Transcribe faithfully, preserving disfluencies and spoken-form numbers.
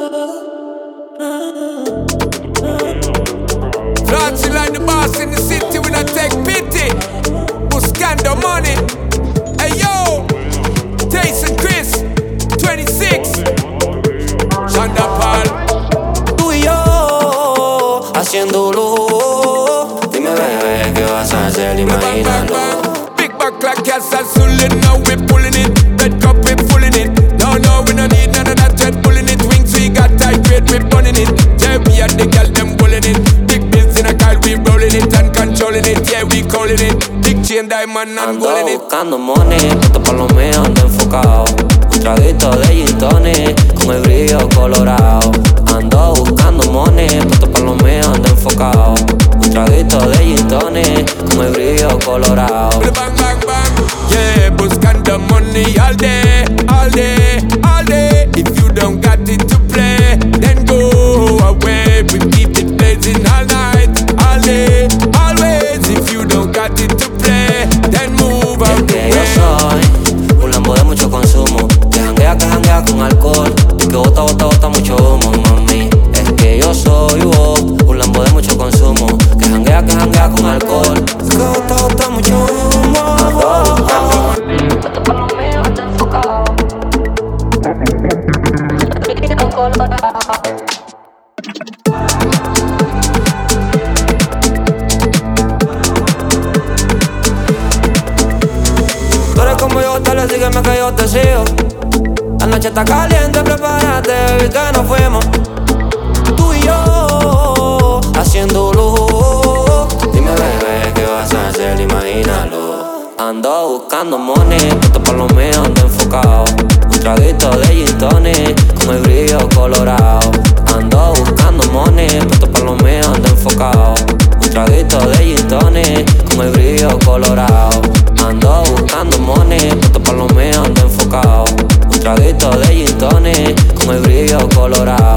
Flaughty like the boss in the city, we not take pity. Buscando money. Hey yo, Tyson Chris, twenty-six. Shonda Paul. Tú y yo, haciéndolo. Dime, bebé, ¿qué vas a hacer? Imagínalo. Big back like Castle Sullen, now we pulling it. Red cup, we pulling it. No, no, we no need none of that jet pulling it. Wings, we got tight grade, we bunning it. Yeah, we and the girl, them pulling it. Big bills in a car, we rolling it and controlling it. Yeah, we calling it. Big chain, diamond, and Ando rolling it. buscando money, puesto pa' lo mío, ando enfocado. Un traguito de gin tonic, con el brillo colorado. Ando buscando money, puesto pa' lo mío, ando enfocado. Un traguito de gin tonic, con el brillo colorado. Bang, bang, bang. Yeah, buscando money all day, all day, all day. If you don't got it to play, then go away. We keep it blazing all night, all day, always. If you don't got it to play, then move Es away. que yo soy un lambo de mucho consumo, que janguea, que janguea con alcohol, y que bota, bota, bota mucho humo, mami. Es que yo soy oh, un lambo de mucho consumo, que janguea, que janguea con alcohol, y que bota, bota mucho humo. Ando buscando Puesto pa' lo mío, ando enfocado. Brillo colorado. Tú eres como yo, te le sígueme que yo te sigo. La noche está caliente, prepárate, baby, que nos fuimos. Tú y yo, haciéndolo. Dime, bebé, ¿qué vas a hacer? Imagínalo. Ando buscando money, puesto pa' lo mío, ando enfocado. Un traguito de gin tonic, con el brillo colorado. Ando buscando money, puesto pa' lo mío, ando enfocado. Un traguito de gin tonic, con el brillo colorado. Ando buscando money, puesto pa' lo mío, ando enfocado. Un traguito de gin tonic, con el brillo colorado.